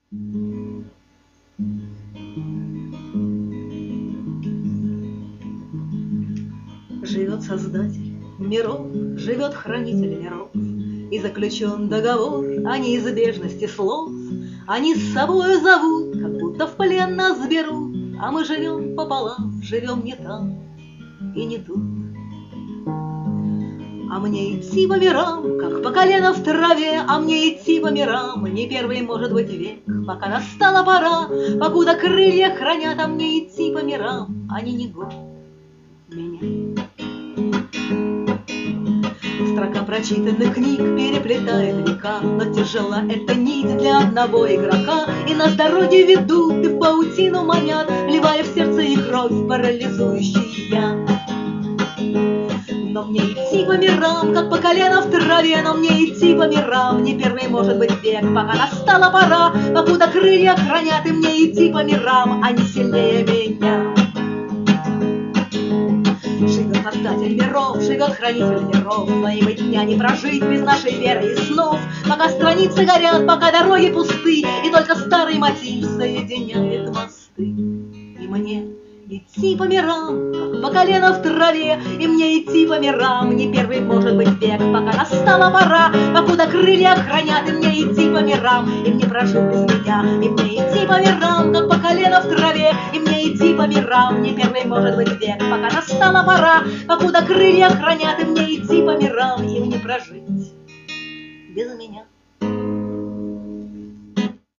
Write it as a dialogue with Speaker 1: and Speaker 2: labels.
Speaker 1: Живет Создатель миров, живет Хранитель миров, и заключен договор о неизбежности слов. Они с собою зовут, как будто в плен нас берут, а мы живем пополам, живем не там и не тут. А мне идти по мирам, как по колено в траве, а мне идти по мирам, не первый может быть век, пока настала пора, покуда крылья хранят, а мне идти по мирам, они не гонят меня. Строка прочитанных книг переплетает века, но тяжела эта нить для одного игрока, и нас дороги ведут и в паутину манят, вливая в сердце и кровь парализующий яд. Но мне идти по мирам, как по колено в траве, но мне идти по мирам, не первый может быть век, пока настала пора, покуда крылья хранят, и мне идти по мирам, они сильнее меня. Живет Создатель миров, живет Хранитель миров, но и быть дня не прожить без нашей веры и снов, пока страницы горят, пока дороги пусты, и только старый мотив соединяет мосты. И мне идти по мирам, как по колено в траве, и мне идти по мирам, не первый может быть век, пока настала пора, покуда крылья хранят, и мне идти по мирам, им не прожить без меня, и мне идти по мирам, как по колено в траве, и мне идти по мирам, не первый может быть век, пока настала пора, покуда крылья хранят, и мне идти по мирам, им не прожить без меня.